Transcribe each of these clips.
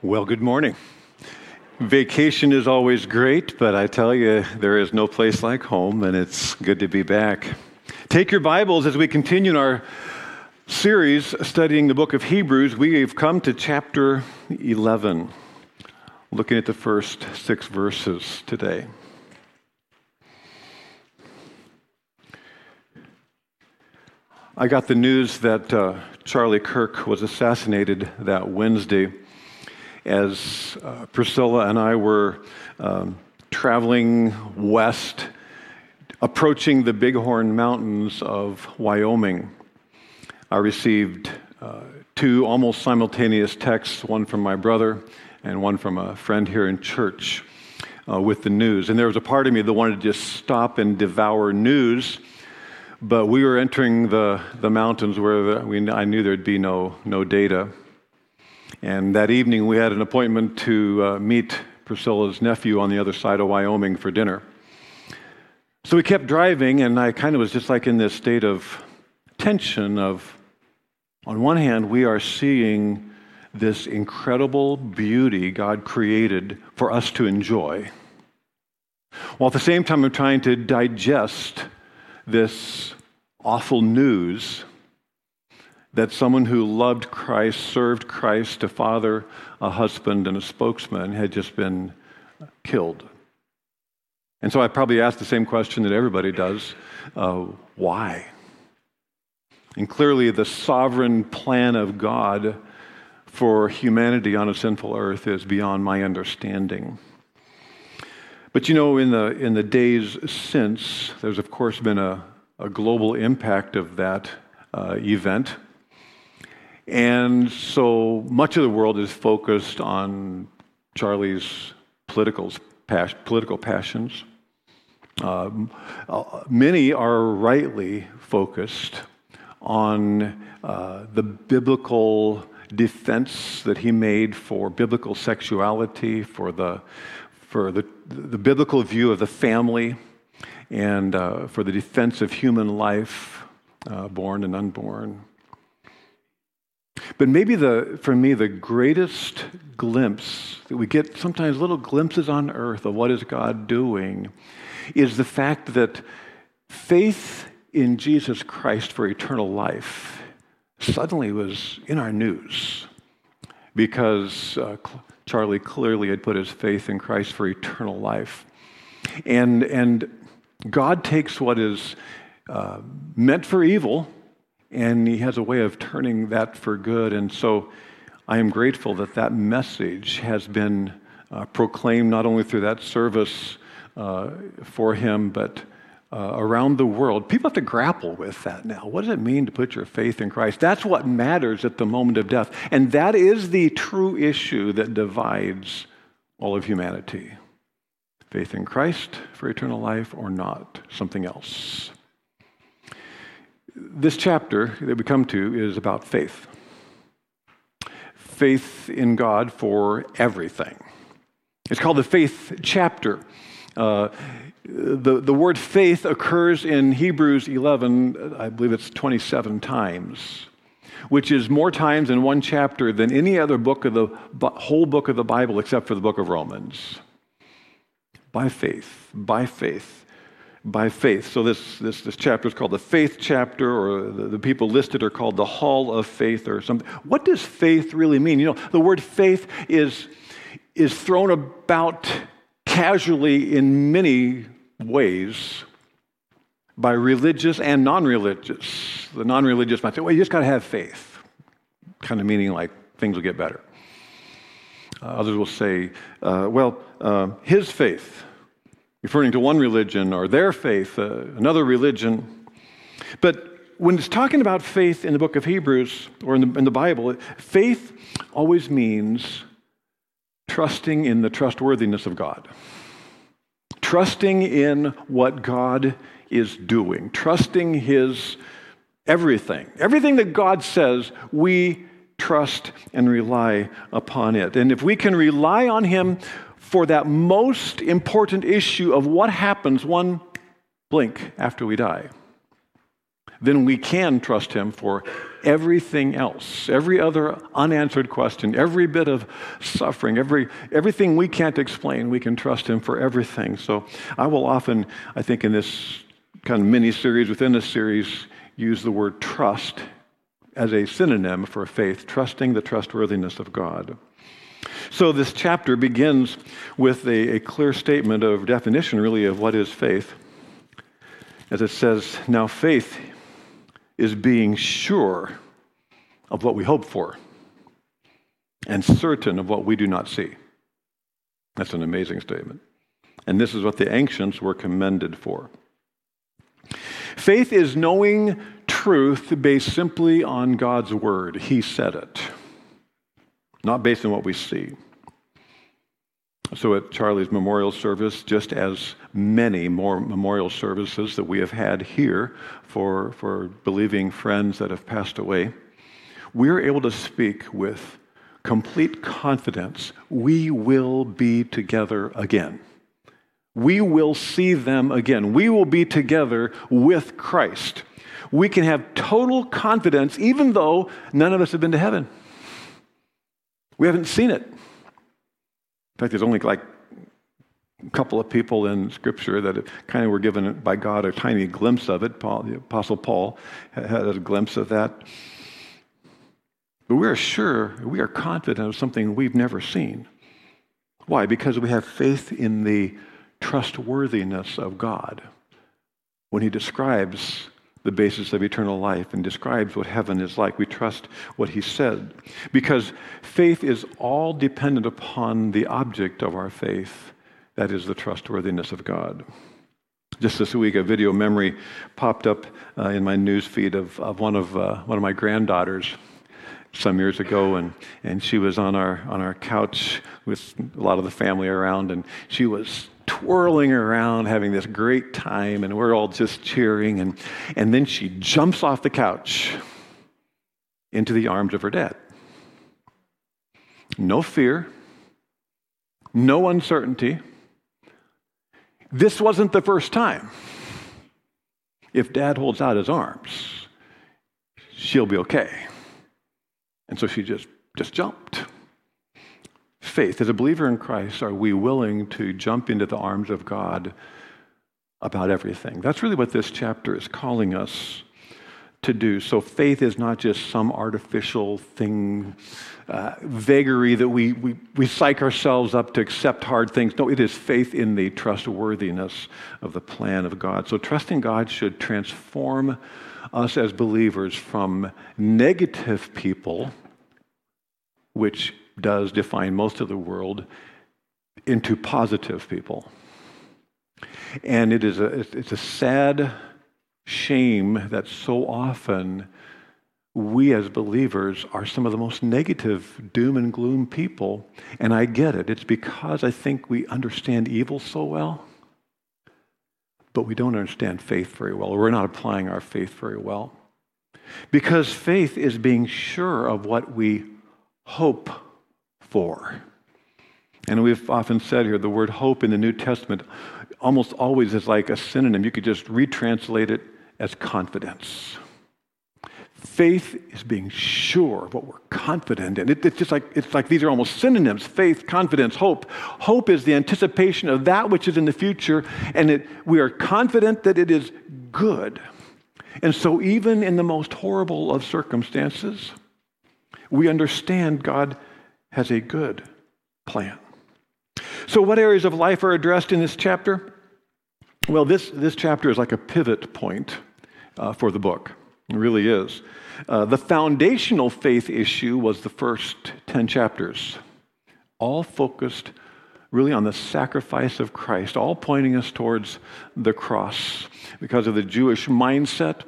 Well, good morning. Vacation is always great, but I tell you, there is no place like home, and it's good to be back. Take your Bibles as we continue in our series studying the book of Hebrews. We have come to chapter 11, looking at the first 6 verses today. I got the news that Charlie Kirk was assassinated that Wednesday as Priscilla and I were traveling west, approaching the Bighorn Mountains of Wyoming. I received 2 almost simultaneous texts, one from my brother and one from a friend here in church with the news. And there was a part of me that wanted to just stop and devour news, but we were entering the mountains where I knew there'd be no data. And that evening, we had an appointment to meet Priscilla's nephew on the other side of Wyoming for dinner. So we kept driving, and I kind of was just like in this state of tension of, on one hand, we are seeing this incredible beauty God created for us to enjoy, while at the same time I'm trying to digest this awful news that someone who loved Christ, served Christ, a father, a husband, and a spokesman had just been killed. And so I probably asked the same question that everybody does, why? And clearly the sovereign plan of God for humanity on a sinful earth is beyond my understanding. But you know, in the days since, there's of course been a global impact of that event. And so much of the world is focused on Charlie's political passions. Many are rightly focused on the biblical defense that he made for biblical sexuality, for the biblical view of the family, and for the defense of human life, born and unborn. But maybe for me, the greatest glimpse that we get, sometimes little glimpses on earth of what is God doing, is the fact that faith in Jesus Christ for eternal life suddenly was in our news because Charlie clearly had put his faith in Christ for eternal life. And God takes what is meant for evil, and he has a way of turning that for good. And so I am grateful that that message has been proclaimed not only through that service for him, but around the world. People have to grapple with that now. What does it mean to put your faith in Christ? That's what matters at the moment of death. And that is the true issue that divides all of humanity. Faith in Christ for eternal life or not, something else. This chapter that we come to is about faith. Faith in God for everything. It's called the faith chapter. The word faith occurs in Hebrews 11, I believe it's 27 times, which is more times in one chapter than any other book of the whole book of the Bible except for the book of Romans. By faith, by faith. By faith. So this chapter is called the faith chapter, or the people listed are called the hall of faith or something. What does faith really mean? You know, the word faith is thrown about casually in many ways by religious and non-religious. The non-religious might say, well, you just got to have faith, kind of meaning like things will get better. Others will say, his faith, referring to one religion, or their faith, another religion. But when it's talking about faith in the book of Hebrews, or in the Bible, faith always means trusting in the trustworthiness of God. Trusting in what God is doing. Trusting His everything. Everything that God says, we trust and rely upon it. And if we can rely on Him for that most important issue of what happens one blink after we die, then we can trust him for everything else, every other unanswered question, every bit of suffering, everything we can't explain, we can trust him for everything. So I will often, I think in this kind of mini-series within this series, use the word trust as a synonym for faith, trusting the trustworthiness of God. So this chapter begins with a clear statement of definition, really, of what is faith. As it says, now faith is being sure of what we hope for and certain of what we do not see. That's an amazing statement. And this is what the ancients were commended for. Faith is knowing truth based simply on God's word. He said it, not based on what we see. So at Charlie's memorial service, just as many more memorial services that we have had here for believing friends that have passed away, we're able to speak with complete confidence. We will be together again. We will see them again. We will be together with Christ. We can have total confidence even though none of us have been to heaven. We haven't seen it. In fact, there's only like a couple of people in Scripture that kind of were given by God a tiny glimpse of it. The Apostle Paul had a glimpse of that. But we are sure, we are confident of something we've never seen. Why? Because we have faith in the trustworthiness of God when he describes the basis of eternal life and describes what heaven is like. We trust what he said because faith is all dependent upon the object of our faith, that is the trustworthiness of God. Just this week, a video memory popped up in my news feed of one of my granddaughters some years ago, and she was on our couch with a lot of the family around, and she was twirling around, having this great time, and we're all just cheering, and then she jumps off the couch into the arms of her dad. No fear, no uncertainty. This wasn't the first time. If Dad holds out his arms, she'll be okay. And so she just jumped. Faith, as a believer in Christ, are we willing to jump into the arms of God about everything? That's really what this chapter is calling us to do. So faith is not just some artificial thing, vagary that we psych ourselves up to accept hard things. No, it is faith in the trustworthiness of the plan of God. So trusting God should transform us as believers from negative people, which does define most of the world, into positive people. And it's a sad shame that so often we as believers are some of the most negative, doom and gloom people. And I get it. It's because I think we understand evil so well, but we don't understand faith very well, or we're not applying our faith very well. Because faith is being sure of what we hope for. And we've often said here, the word hope in the New Testament almost always is like a synonym. You could just retranslate it as confidence. Faith is being sure of what we're confident in. It's like these are almost synonyms: faith, confidence, hope. Hope is the anticipation of that which is in the future, and we are confident that it is good. And so even in the most horrible of circumstances, we understand God has a good plan. So what areas of life are addressed in this chapter? Well, this chapter is like a pivot point for the book. It really is. The foundational faith issue was the first 10 chapters, all focused really on the sacrifice of Christ, all pointing us towards the cross. Because of the Jewish mindset,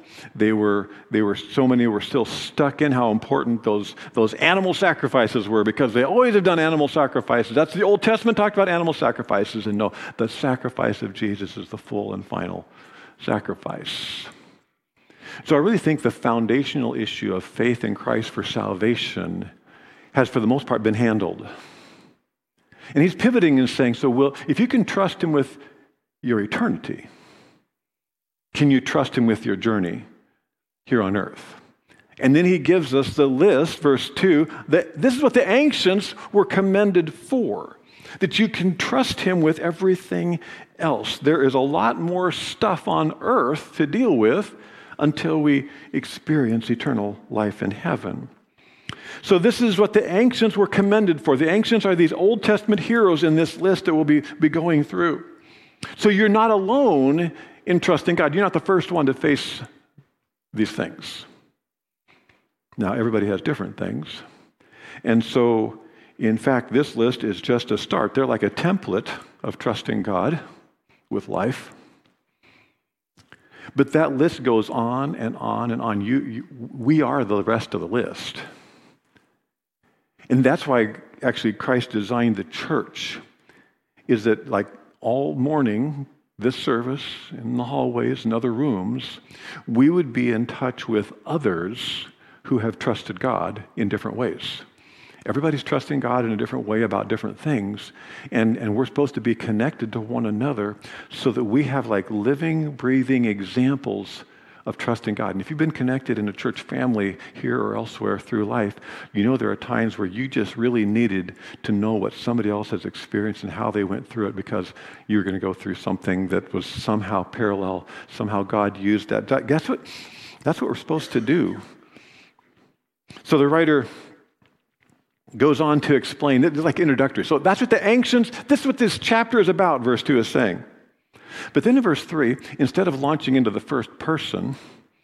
so many were still stuck in how important those animal sacrifices were, because they always have done animal sacrifices. That's the Old Testament talked about animal sacrifices, and no, the sacrifice of Jesus is the full and final sacrifice. So I really think the foundational issue of faith in Christ for salvation has, for the most part, been handled. And he's pivoting and saying, if you can trust him with your eternity, can you trust him with your journey here on earth. And then he gives us the list, verse 2, that this is what the ancients were commended for, that you can trust him with everything else. There is a lot more stuff on earth to deal with until we experience eternal life in heaven. So this is what the ancients were commended for. The ancients are these Old Testament heroes in this list that we'll be going through. So you're not alone in trusting God. You're not the first one to face these things. Now, everybody has different things. And so, in fact, this list is just a start. They're like a template of trusting God with life. But that list goes on and on and on. We are the rest of the list. And that's why actually Christ designed the church, is that like all morning, this service, in the hallways and other rooms, we would be in touch with others who have trusted God in different ways. Everybody's trusting God in a different way about different things, and we're supposed to be connected to one another so that we have like living, breathing examples of trusting God. And if you've been connected in a church family here or elsewhere through life, you know there are times where you just really needed to know what somebody else has experienced and how they went through it, because you were going to go through something that was somehow parallel, somehow God used that. Guess what? That's what we're supposed to do. So the writer goes on to explain, it's like introductory. So that's what the ancients, this is what this chapter is about, verse 2 is saying. But then in verse 3, instead of launching into the first person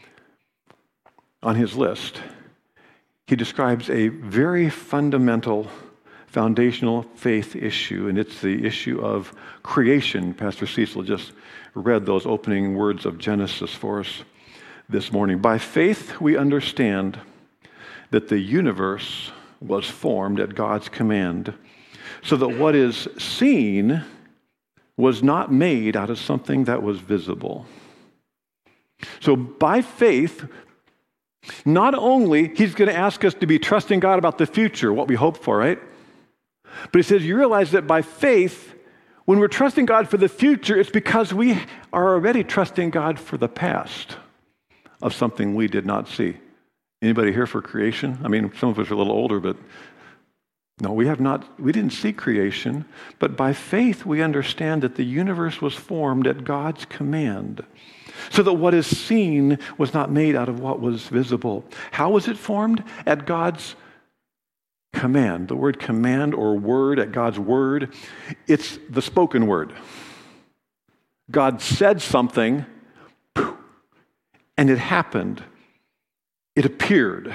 on his list, he describes a very fundamental, foundational faith issue, and it's the issue of creation. Pastor Cecil just read those opening words of Genesis for us this morning. By faith, we understand that the universe was formed at God's command, so that what is seen was not made out of something that was visible. So by faith, not only he's going to ask us to be trusting God about the future, what we hope for, right? But he says you realize that by faith, when we're trusting God for the future, it's because we are already trusting God for the past of something we did not see. Anybody here for creation? I mean, some of us are a little older, but no, we didn't see creation, but by faith we understand that the universe was formed at God's command, so that what is seen was not made out of what was visible. How was it formed? At God's command. The word command or word, at God's word, it's the spoken word. God said something, and it happened. It appeared.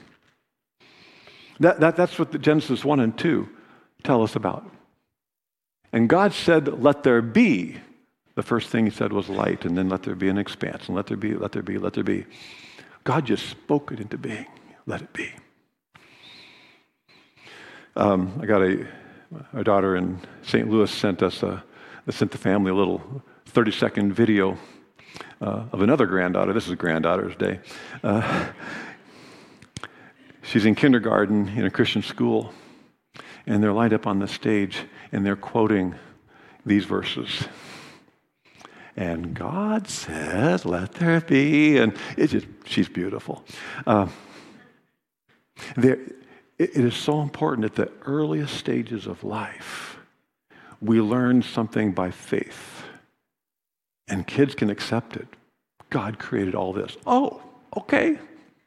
That's what the Genesis 1 and 2 tell us about. And God said, let there be. The first thing he said was light, and then let there be an expanse, and let there be, let there be, let there be. God just spoke it into being. Let it be. I got our daughter in St. Louis sent the family a little 30-second video of another granddaughter. This is Granddaughter's Day. She's in kindergarten in a Christian school, and they're lined up on the stage, and they're quoting these verses. And God said, let there be, and she's beautiful. It is so important at the earliest stages of life, we learn something by faith, and kids can accept it. God created all this. Oh, okay.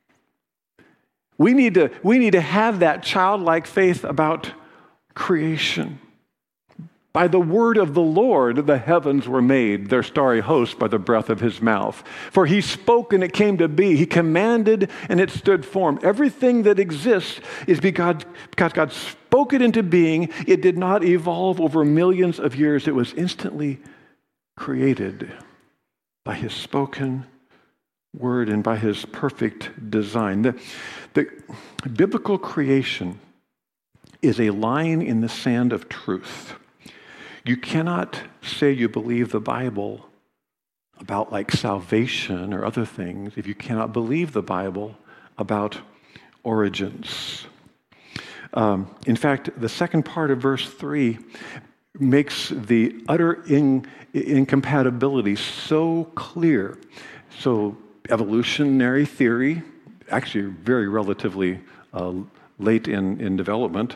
We need to have that childlike faith about creation. By the word of the Lord, the heavens were made, their starry host by the breath of his mouth. For he spoke and it came to be. He commanded and it stood firm. Everything that exists is because God spoke it into being. It did not evolve over millions of years. It was instantly created by his spoken word and by his perfect design. The biblical creation is a line in the sand of truth. You cannot say you believe the Bible about like salvation or other things if you cannot believe the Bible about origins. In fact, the second part of verse 3 makes the utter incompatibility so clear. So evolutionary theory, actually very relatively late in development,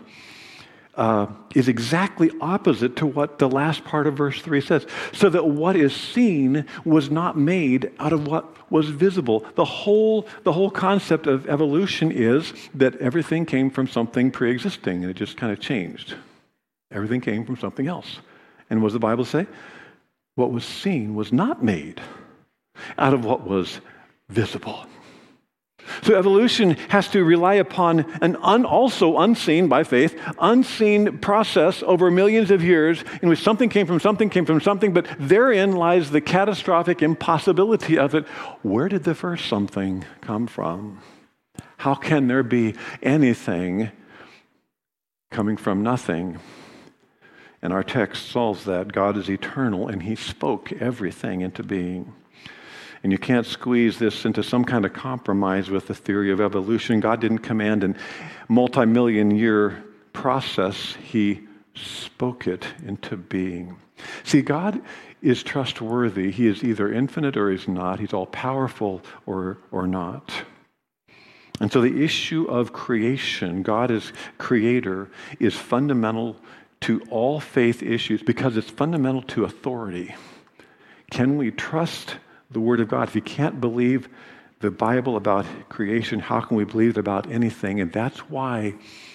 is exactly opposite to what the last part of verse 3 says. So that what is seen was not made out of what was visible. The whole concept of evolution is that everything came from something pre-existing, and it just kind of changed. Everything came from something else. And what does the Bible say? What was seen was not made out of what was visible. So evolution has to rely upon an also unseen, by faith, unseen process over millions of years in which something came from something, but therein lies the catastrophic impossibility of it. Where did the first something come from? How can there be anything coming from nothing? And our text solves that. God is eternal, and he spoke everything into being. And you can't squeeze this into some kind of compromise with the theory of evolution. God didn't command a multi-million-year process. He spoke it into being. See, God is trustworthy. He is either infinite or he's not. He's all-powerful or not. And so the issue of creation, God as creator, is fundamental to all faith issues because it's fundamental to authority. Can we trust the Word of God? If you can't believe the Bible about creation, how can we believe about anything? And that's why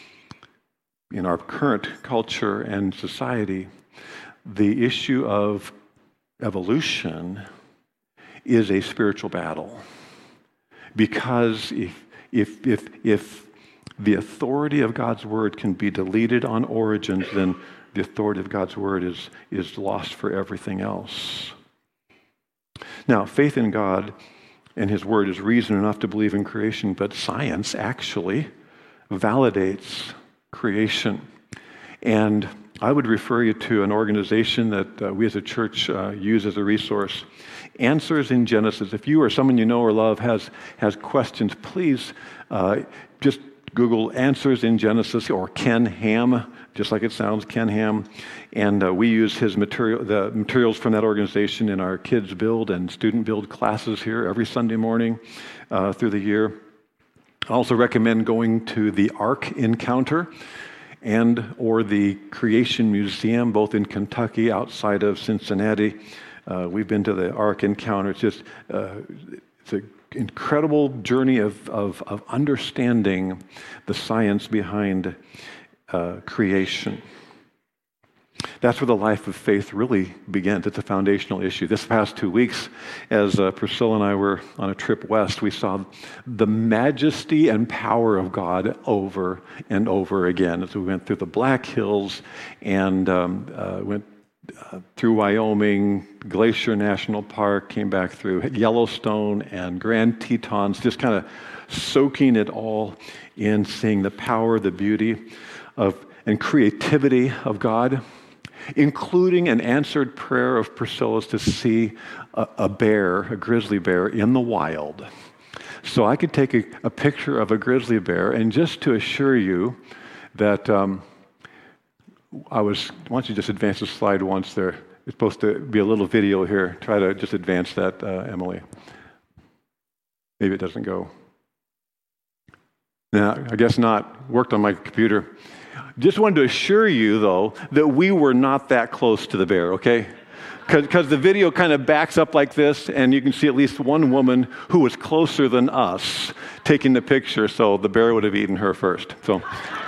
in our current culture and society, the issue of evolution is a spiritual battle. Because if the authority of God's Word can be deleted on origins, then the authority of God's Word is lost for everything else. Now, faith in God and his word is reason enough to believe in creation, but science actually validates creation. And I would refer you to an organization that we as a church use as a resource. Answers in Genesis. If you or someone you know or love has questions, please just Google Answers in Genesis or Ken Ham, just like it sounds, Ken Ham. And we use the materials from that organization in our kids build and student build classes here every Sunday morning through the year. I also recommend going to the Ark Encounter or the Creation Museum, both in Kentucky, outside of Cincinnati. We've been to the Ark Encounter. It's just it's an incredible journey of understanding the science behind creation. That's where the life of faith really begins. It's a foundational issue. This past 2 weeks, as Priscilla and I were on a trip west, we saw the majesty and power of God over and over again. As we went through the Black Hills and went through Wyoming, Glacier National Park, came back through Yellowstone and Grand Tetons, just kind of soaking it all in, seeing the power, the beauty and creativity of God, including an answered prayer of Priscilla's to see a grizzly bear in the wild. So I could take a picture of a grizzly bear, and just to assure you that why don't you just advance the slide once there? It's supposed to be a little video here. Try to just advance that, Emily. Maybe it doesn't go. No, I guess not. Worked on my computer. Just wanted to assure you, though, that we were not that close to the bear, okay? Because the video kind of backs up like this, and you can see at least one woman who was closer than us taking the picture, so the bear would have eaten her first. So,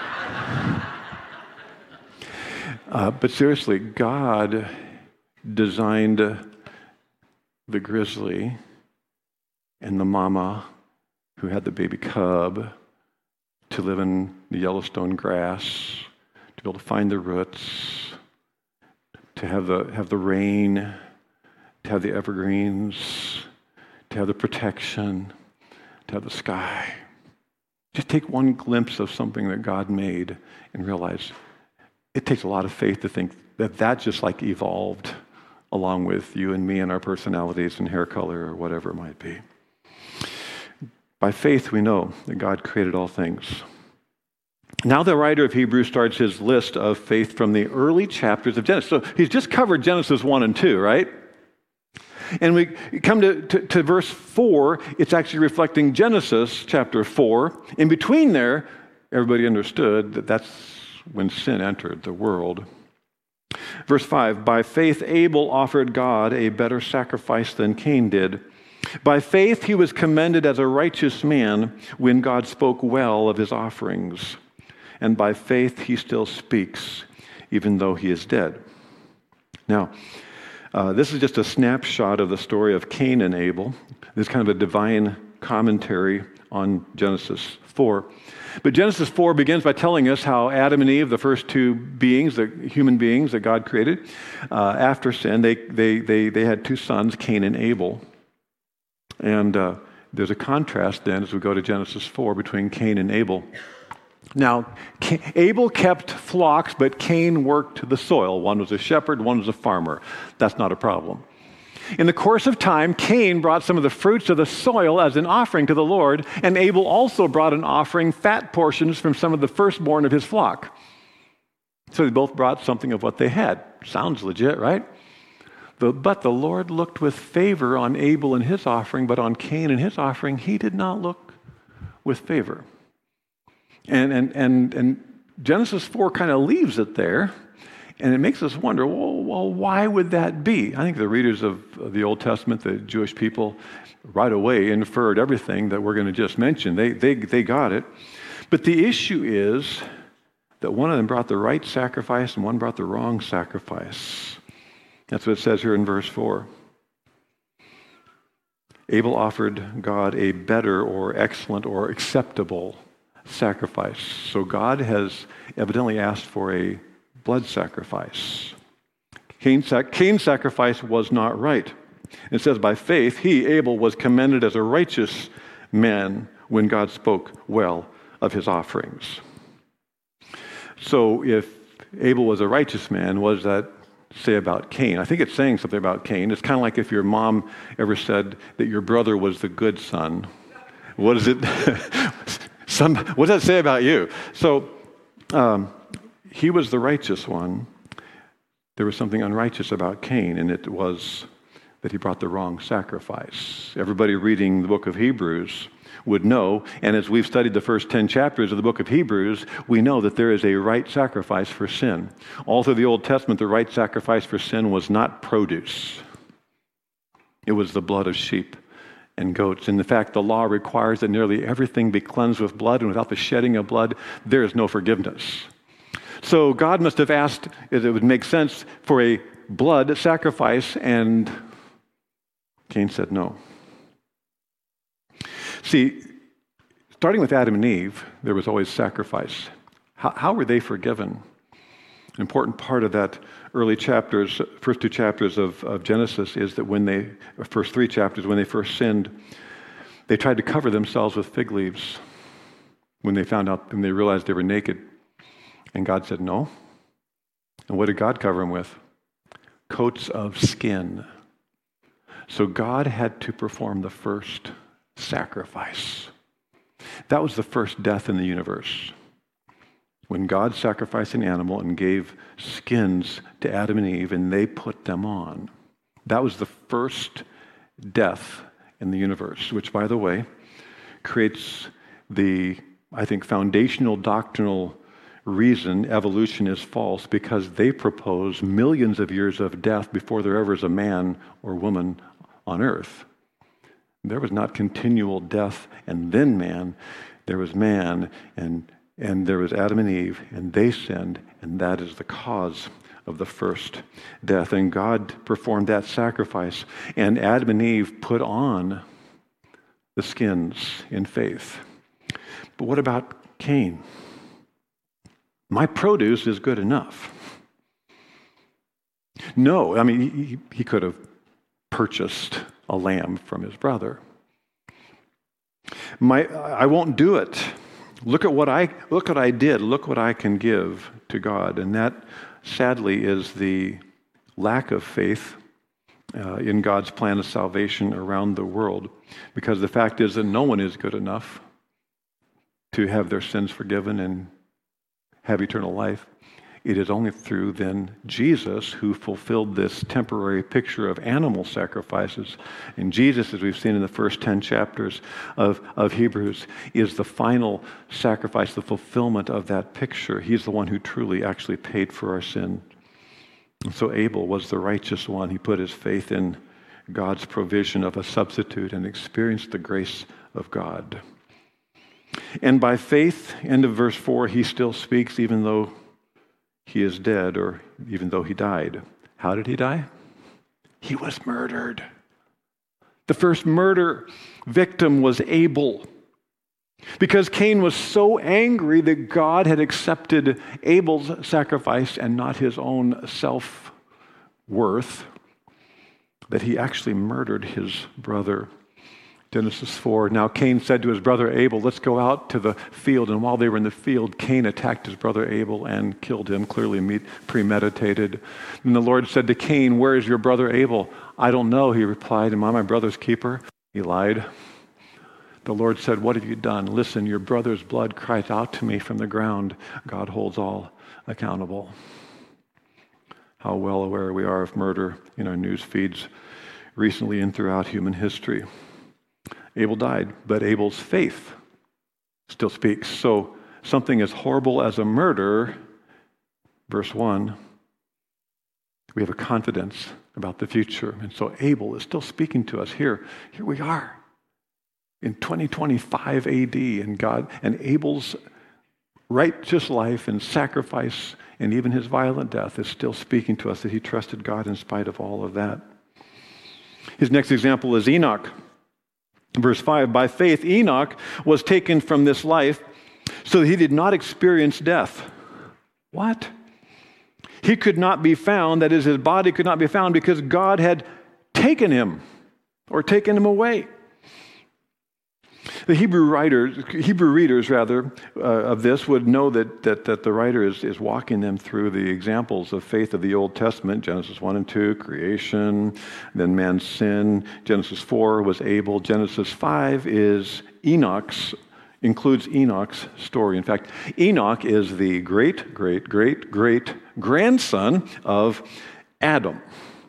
but seriously, God designed the grizzly and the mama who had the baby cub to live in the Yellowstone grass, to be able to find the roots, to have the rain, to have the evergreens, to have the protection, to have the sky. Just take one glimpse of something that God made and realize it takes a lot of faith to think that just like evolved along with you and me and our personalities and hair color or whatever it might be. By faith, we know that God created all things. Now the writer of Hebrews starts his list of faith from the early chapters of Genesis. So he's just covered Genesis 1 and 2, right? And we come to verse 4, it's actually reflecting Genesis chapter 4. In between there, everybody understood that that's when sin entered the world. Verse 5, by faith Abel offered God a better sacrifice than Cain did. By faith he was commended as a righteous man when God spoke well of his offerings. And by faith he still speaks, even though he is dead. Now, this is just a snapshot of the story of Cain and Abel. This is kind of a divine commentary on Genesis 4. But Genesis 4 begins by telling us how Adam and Eve, the first two beings, the human beings that God created, after sin, they had two sons, Cain and Abel. And there's a contrast then as we go to Genesis 4 between Cain and Abel. Now, Abel kept flocks, but Cain worked the soil. One was a shepherd, one was a farmer. That's not a problem. In the course of time, Cain brought some of the fruits of the soil as an offering to the Lord, and Abel also brought an offering, fat portions from some of the firstborn of his flock. So they both brought something of what they had. Sounds legit, right? But the Lord looked with favor on Abel and his offering, but on Cain and his offering, he did not look with favor. And Genesis 4 kind of leaves it there, and it makes us wonder, well, why would that be? I think the readers of the Old Testament, the Jewish people, right away inferred everything that we're going to just mention. They got it. But the issue is that one of them brought the right sacrifice and one brought the wrong sacrifice. That's what it says here in verse 4. Abel offered God a better or excellent or acceptable sacrifice. So God has evidently asked for a blood sacrifice. Cain's sacrifice was not right. It says, by faith, he, Abel, was commended as a righteous man when God spoke well of his offerings. So if Abel was a righteous man, what does that say about Cain? I think it's saying something about Cain. It's kind of like if your mom ever said that your brother was the good son. What is it? What does that say about you? So he was the righteous one. There was something unrighteous about Cain, and it was that he brought the wrong sacrifice. Everybody reading the book of Hebrews would know, and as we've studied the first 10 chapters of the book of Hebrews, we know that there is a right sacrifice for sin. All through the Old Testament, the right sacrifice for sin was not produce. It was the blood of sheep and goats. And in fact, the law requires that nearly everything be cleansed with blood, and without the shedding of blood, there is no forgiveness. So God must have asked if it would make sense for a blood sacrifice, and Cain said no. See, starting with Adam and Eve, there was always sacrifice. How were they forgiven? An important part of that early chapters, first two chapters of Genesis, is that first three chapters, when they first sinned, they tried to cover themselves with fig leaves when they realized they were naked. And God said no. And what did God cover them with? Coats of skin. So God had to perform the first sacrifice. That was the first death in the universe. When God sacrificed an animal and gave skins to Adam and Eve, and they put them on. That was the first death in the universe, which, by the way, creates the, I think, foundational doctrinal reason evolution is false, because they propose millions of years of death before there ever is a man or woman on earth. There was not continual death and then man. There was man and there was Adam and Eve, and they sinned, and that is the cause of the first death. And God performed that sacrifice, and Adam and Eve put on the skins in faith. But what about Cain? My produce is good enough. No, I mean, he could have purchased a lamb from his brother. I won't do it. Look at what I did. Look what I can give to God. And that, sadly, is the lack of faith in God's plan of salvation around the world. Because the fact is that no one is good enough to have their sins forgiven and have eternal life. it is only through then Jesus who fulfilled this temporary picture of animal sacrifices. And Jesus, as we've seen in the first 10 chapters of Hebrews, is the final sacrifice, the fulfillment of that picture. He's the one who truly actually paid for our sin. And so Abel was the righteous one. He put his faith in God's provision of a substitute and experienced the grace of God. And by faith, end of verse 4, he still speaks even though he is dead, or even though he died. How did he die? He was murdered. The first murder victim was Abel. Because Cain was so angry that God had accepted Abel's sacrifice and not his own self-worth, that he actually murdered his brother. Genesis 4, now Cain said to his brother Abel, let's go out to the field. And while they were in the field, Cain attacked his brother Abel and killed him, clearly premeditated. And the Lord said to Cain, where is your brother Abel? I don't know, he replied. Am I my brother's keeper? He lied. The Lord said, what have you done? Listen, your brother's blood cries out to me from the ground. God holds all accountable. How well aware we are of murder in our news feeds recently and throughout human history. Abel died, but Abel's faith still speaks. So something as horrible as a murder, verse 1, we have a confidence about the future. And so Abel is still speaking to us here. Here we are in 2025 AD, and Abel's righteous life and sacrifice and even his violent death is still speaking to us that he trusted God in spite of all of that. His next example is Enoch. Verse 5, by faith Enoch was taken from this life so that he did not experience death. What? He could not be found, that is, his body could not be found because God had taken him or taken him away. The Hebrew readers of this would know that the writer is walking them through the examples of faith of the Old Testament, Genesis 1 and 2, creation, then man's sin. Genesis 4 was Abel. Genesis 5 includes Enoch's story. In fact, Enoch is the great-great-great-great-grandson of Adam.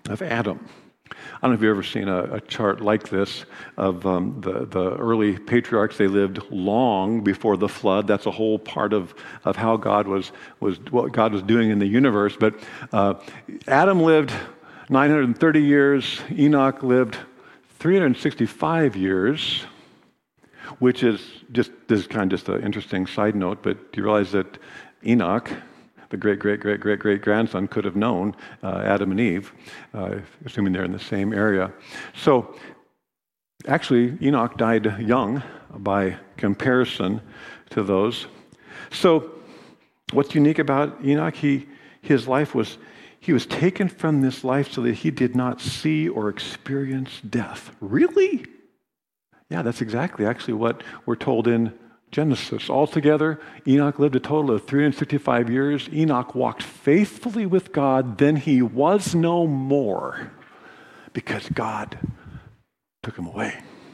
I don't know if you've ever seen a chart like this of the early patriarchs. They lived long before the flood. That's a whole part of how God was what God was doing in the universe. But Adam lived 930 years. Enoch lived 365 years, which is this is kind of just an interesting side note. But do you realize that Enoch, the great-great-great-great-great-grandson, could have known Adam and Eve, assuming they're in the same area. So actually, Enoch died young by comparison to those. So what's unique about Enoch? He was taken from this life so that he did not see or experience death. Really? Yeah, that's exactly actually what we're told in Genesis. Altogether, Enoch lived a total of 365 years. Enoch walked faithfully with God, then he was no more because God took him away.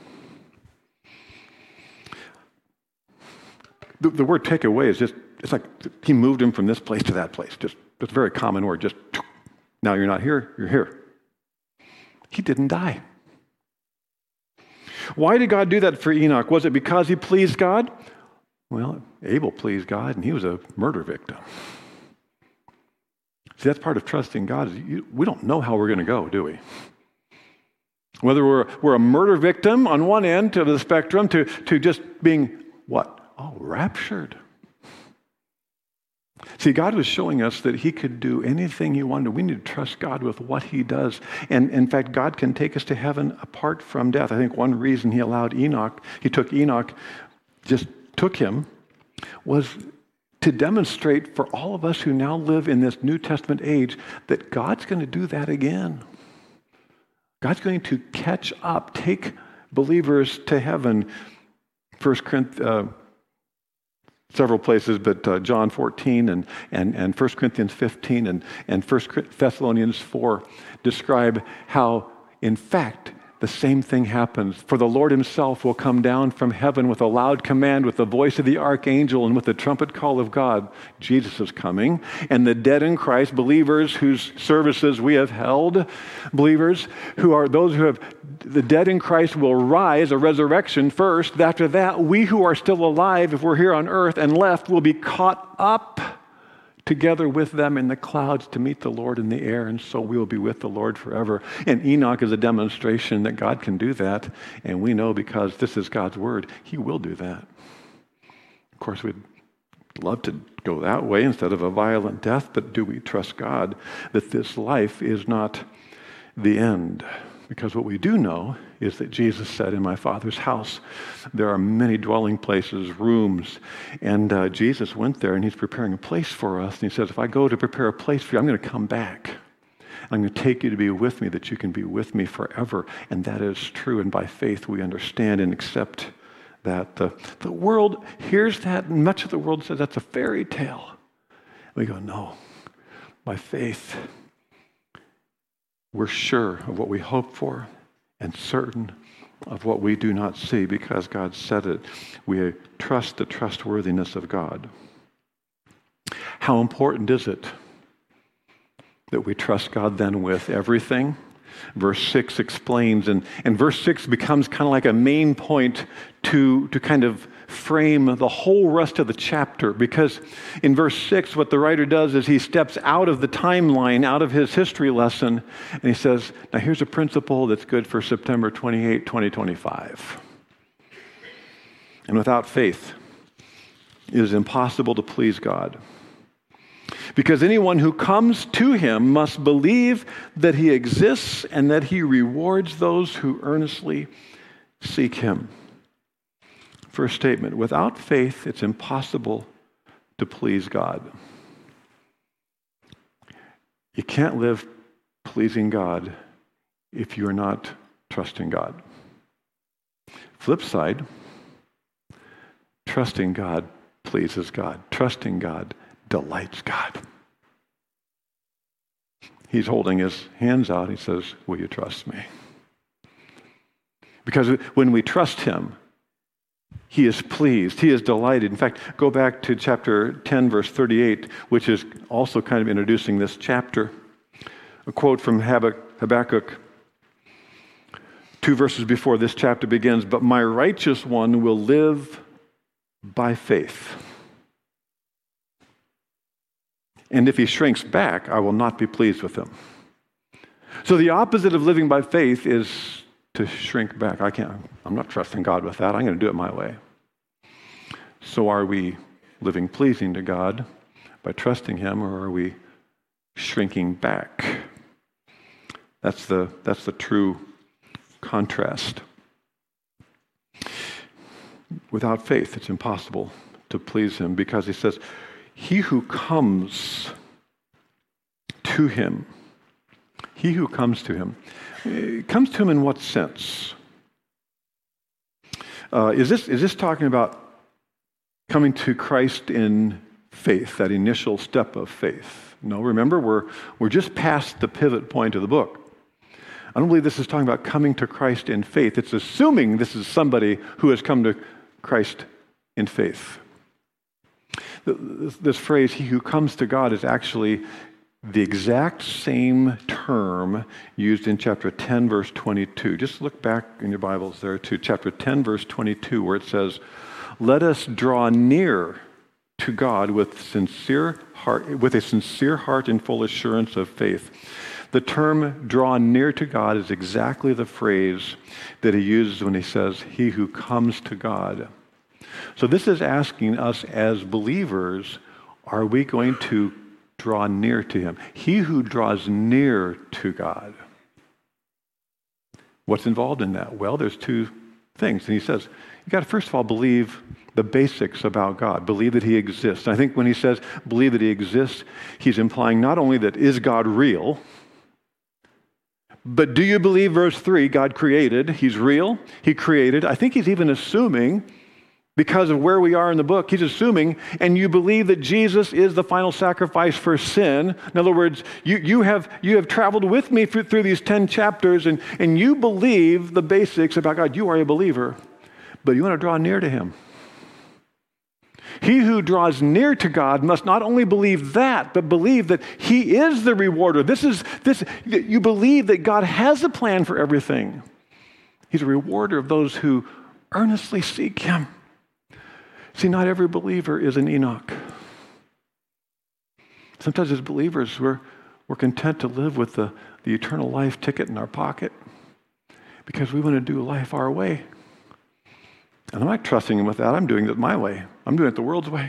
The word take away is it's like he moved him from this place to that place. It's a very common word. Just, now you're not here, you're here. He didn't die. Why did God do that for Enoch? Was it because he pleased God? Well, Abel pleased God, and he was a murder victim. See, that's part of trusting God. We don't know how we're going to go, do we? Whether we're a murder victim on one end of the spectrum to just being what? Oh, raptured. See, God was showing us that he could do anything he wanted. We need to trust God with what he does. And in fact, God can take us to heaven apart from death. I think one reason he took Enoch, was to demonstrate for all of us who now live in this New Testament age that God's going to do that again. God's going to catch up, take believers to heaven. 1 Corinthians, several places, but John 14 and 1 Corinthians 15 and 1 Thessalonians 4 describe how, in fact, the same thing happens. For the Lord himself will come down from heaven with a loud command, with the voice of the archangel, and with the trumpet call of God. Jesus is coming. And the dead in Christ, believers whose services we have held, believers who are those who have, the dead in Christ will rise, a resurrection first. After that, we who are still alive, if we're here on earth and left, will be caught up together with them in the clouds to meet the Lord in the air, and so we will be with the Lord forever. And Enoch is a demonstration that God can do that, and we know because this is God's word, he will do that. Of course, we'd love to go that way instead of a violent death, but do we trust God that this life is not the end? Because what we do know is that Jesus said, in my Father's house, there are many dwelling places, rooms. And Jesus went there and he's preparing a place for us. And he says, if I go to prepare a place for you, I'm going to come back. I'm going to take you to be with me, that you can be with me forever. And that is true. And by faith, we understand and accept that. The world hears that, and much of the world says that's a fairy tale. We go, no. By faith, we're sure of what we hope for and certain of what we do not see because God said it. We trust the trustworthiness of God. How important is it that we trust God then with everything? Verse 6 explains, and verse 6 becomes kind of like a main point to kind of frame the whole rest of the chapter, because in verse 6 what the writer does is he steps out of the timeline, out of his history lesson, and he says, now here's a principle that's good for September 28, 2025. And without faith, it is impossible to please God. Because anyone who comes to him must believe that he exists and that he rewards those who earnestly seek him. First statement, without faith, it's impossible to please God. You can't live pleasing God if you are not trusting God. Flip side, trusting God pleases God. Trusting God delights God. He's holding his hands out. He says, will you trust me? Because when we trust him, he is pleased. He is delighted. In fact, go back to chapter 10, verse 38, which is also kind of introducing this chapter. A quote from Habakkuk, 2 verses before this chapter begins, but my righteous one will live by faith. And if he shrinks back, I will not be pleased with him. So the opposite of living by faith is to shrink back. I'm not trusting God with that. I'm going to do it my way. So are we living pleasing to God by trusting him, or are we shrinking back? That's the true contrast. Without faith, it's impossible to please him, because he says, he who comes to him, comes to him in what sense? Is this talking about coming to Christ in faith, that initial step of faith? No, remember, we're just past the pivot point of the book. I don't believe this is talking about coming to Christ in faith. It's assuming this is somebody who has come to Christ in faith. This phrase, he who comes to God, is actually the exact same term used in chapter 10, verse 22. Just look back in your Bibles there to chapter 10, verse 22, where it says, let us draw near to God with a sincere heart and full assurance of faith. The term draw near to God is exactly the phrase that he uses when he says, he who comes to God. So this is asking us as believers, are we going to draw near to him? He who draws near to God. What's involved in that? Well, there's two things. And he says, you got to first of all believe the basics about God. Believe that he exists. And I think when he says believe that he exists, he's implying not only that is God real, but do you believe, verse 3, God created, he's real, he created. I think he's even assuming because of where we are in the book. He's assuming, and you believe that Jesus is the final sacrifice for sin. In other words, you have traveled with me through these 10 chapters, and you believe the basics about God. You are a believer, but you want to draw near to him. He who draws near to God must not only believe that, but believe that he is the rewarder. You believe that God has a plan for everything. He's a rewarder of those who earnestly seek him. See, not every believer is an Enoch. Sometimes as believers, we're content to live with the eternal life ticket in our pocket because we want to do life our way. And I'm not trusting him with that. I'm doing it my way. I'm doing it the world's way.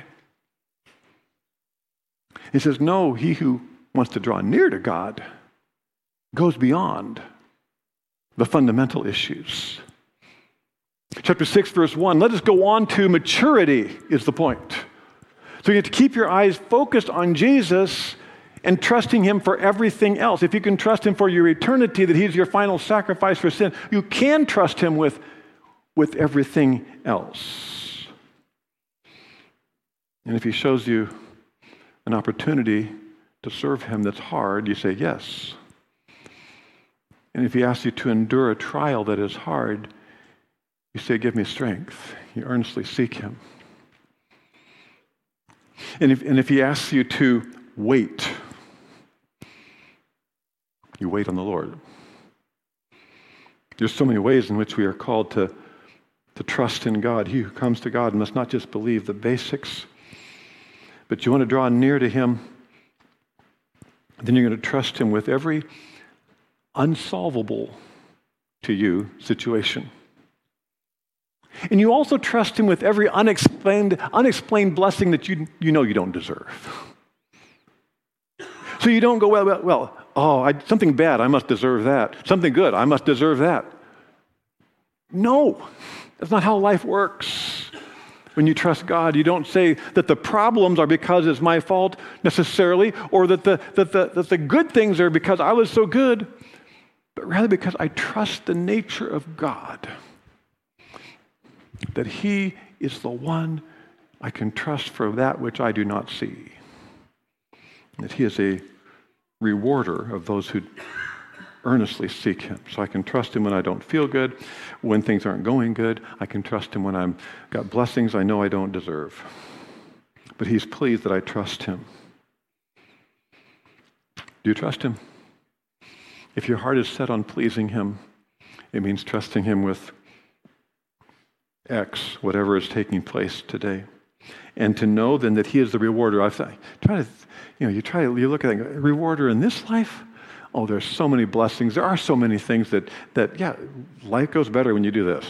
He says, no, he who wants to draw near to God goes beyond the fundamental issues. Chapter 6, verse 1, let us go on to maturity is the point. So you have to keep your eyes focused on Jesus and trusting him for everything else. If you can trust him for your eternity, that he's your final sacrifice for sin, you can trust him with everything else. And if he shows you an opportunity to serve him that's hard, you say yes. And if he asks you to endure a trial that is hard, you say, give me strength. You earnestly seek him. And if he asks you to wait, you wait on the Lord. There's so many ways in which we are called to trust in God. He who comes to God must not just believe the basics, but you want to draw near to him, then you're going to trust him with every unsolvable to you situation. And you also trust him with every unexplained blessing that you know you don't deserve. So you don't go, something bad, I must deserve that. Something good, I must deserve that. No, that's not how life works. When you trust God, you don't say that the problems are because it's my fault necessarily, or that the good things are because I was so good, but rather because I trust the nature of God. That he is the one I can trust for that which I do not see. That he is a rewarder of those who earnestly seek him. So I can trust him when I don't feel good, when things aren't going good. I can trust him when I've got blessings I know I don't deserve. But he's pleased that I trust him. Do you trust him? If your heart is set on pleasing him, it means trusting him with X, whatever is taking place today. And to know then that he is the rewarder. You look at it, rewarder in this life? Oh, there's so many blessings. There are so many things that life goes better when you do this.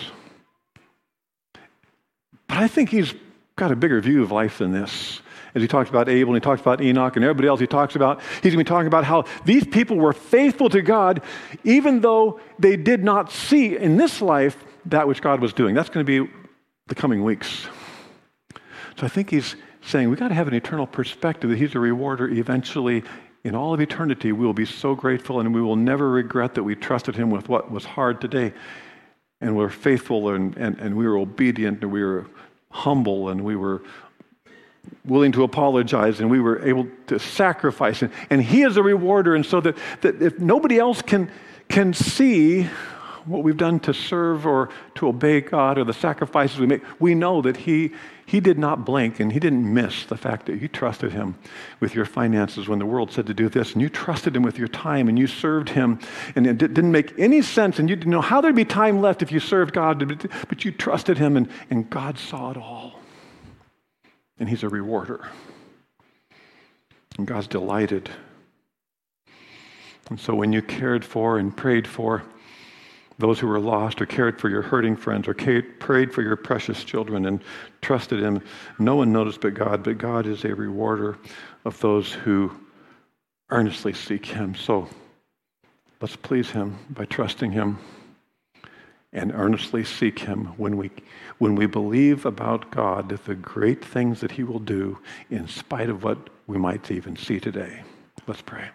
But I think he's got a bigger view of life than this. As he talks about Abel and he talks about Enoch and everybody else he's going to be talking about how these people were faithful to God even though they did not see in this life that which God was doing. That's going to be the coming weeks. So I think he's saying we've got to have an eternal perspective that he's a rewarder eventually. In all of eternity, we will be so grateful and we will never regret that we trusted him with what was hard today. And we're faithful and we were obedient and we were humble and we were willing to apologize and we were able to sacrifice. And he is a rewarder. And so that if nobody else can see what we've done to serve or to obey God or the sacrifices we make, we know that he did not blink and he didn't miss the fact that you trusted him with your finances when the world said to do this, and you trusted him with your time and you served him, and it didn't make any sense and you didn't know how there'd be time left if you served God, but you trusted him and God saw it all. And he's a rewarder. And God's delighted. And so when you cared for and prayed for those who were lost, or cared for your hurting friends, or prayed for your precious children and trusted him, no one noticed but God is a rewarder of those who earnestly seek him. So let's please him by trusting him and earnestly seek him when we believe about God that the great things that he will do in spite of what we might even see today. Let's pray.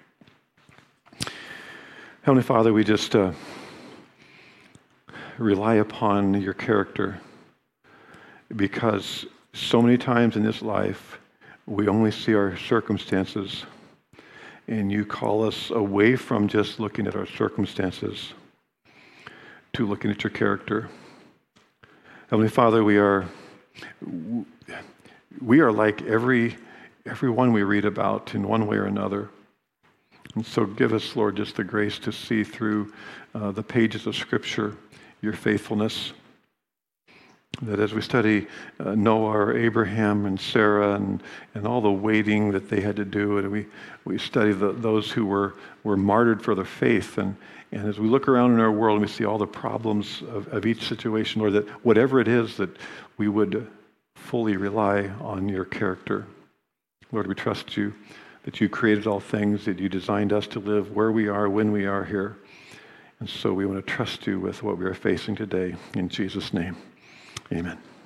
Heavenly Father, we just rely upon your character because so many times in this life, we only see our circumstances, and you call us away from just looking at our circumstances to looking at your character. Heavenly Father, we are like everyone we read about in one way or another. And so give us, Lord, just the grace to see through the pages of Scripture your faithfulness. That as we study Noah or Abraham and Sarah and all the waiting that they had to do, and we study those who were martyred for their faith, and as we look around in our world and we see all the problems of each situation, Lord, that whatever it is, that we would fully rely on your character. Lord, we trust you, that you created all things, that you designed us to live where we are, when we are here. And so we want to trust you with what we are facing today. In Jesus' name, amen.